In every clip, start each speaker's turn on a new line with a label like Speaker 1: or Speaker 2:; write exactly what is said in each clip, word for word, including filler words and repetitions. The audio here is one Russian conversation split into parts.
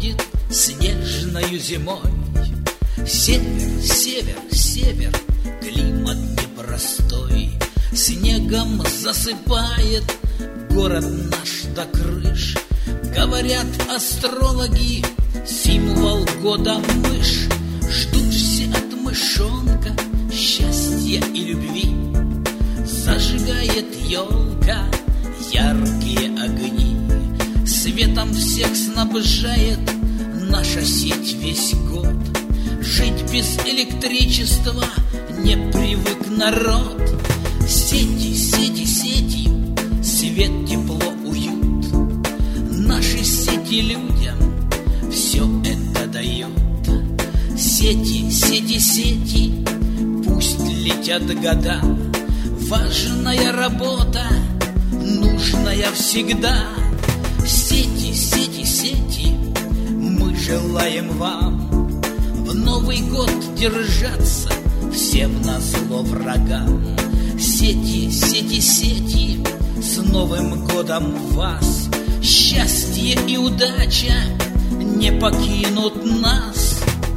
Speaker 1: будет снежною зимой. Север, север, север, климат непростой. Снегом засыпает город наш до крыш. Говорят астрологи, символ года мышь. Ждут все от мышонка счастья и любви. Зажигает елка яркие огни. Светом всех снабжает наша сеть весь год. Жить без электричества не привык народ. Сети, сети, сети, свет, тепло, уют. Наши сети людям все это дают. Сети, сети, сети, пусть летят года. Важная работа, нужная всегда. Сети, сети, сети, мы желаем вам в Новый год держаться всем назло врагам. Сети, сети, сети, с Новым годом вас. Счастье и удача не покинут нас.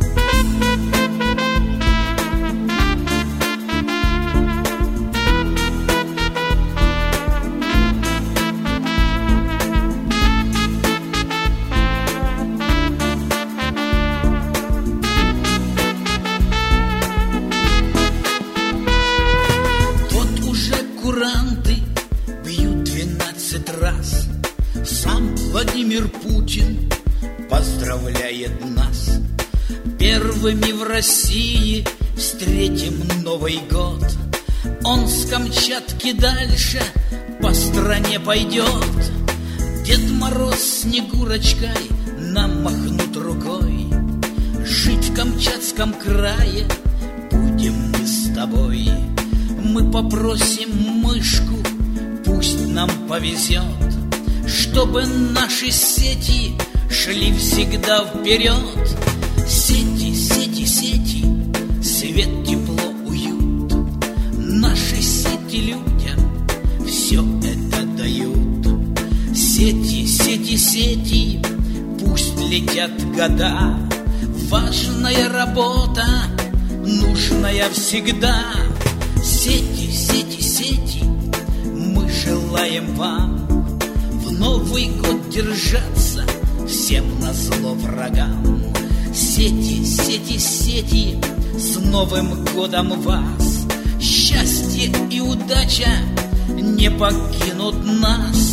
Speaker 1: Куранты бьют двенадцать раз. Сам Владимир Путин поздравляет нас. Первыми в России встретим Новый год. Он с Камчатки дальше по стране пойдет. Дед Мороз с Снегурочкой нам махнут рукой. Жить в Камчатском крае будем мы с тобой. Мы попросим мышку, пусть нам повезет, чтобы наши сети шли всегда вперед. Сети, сети, сети, свет, тепло, уют. Наши сети людям все это дают. Сети, сети, сети, пусть летят года. Важная работа, нужная всегда. Сети, сети, сети, мы желаем вам в Новый год держаться всем назло врагам. Сети, сети, сети, с Новым годом вас. Счастье и удача не покинут нас.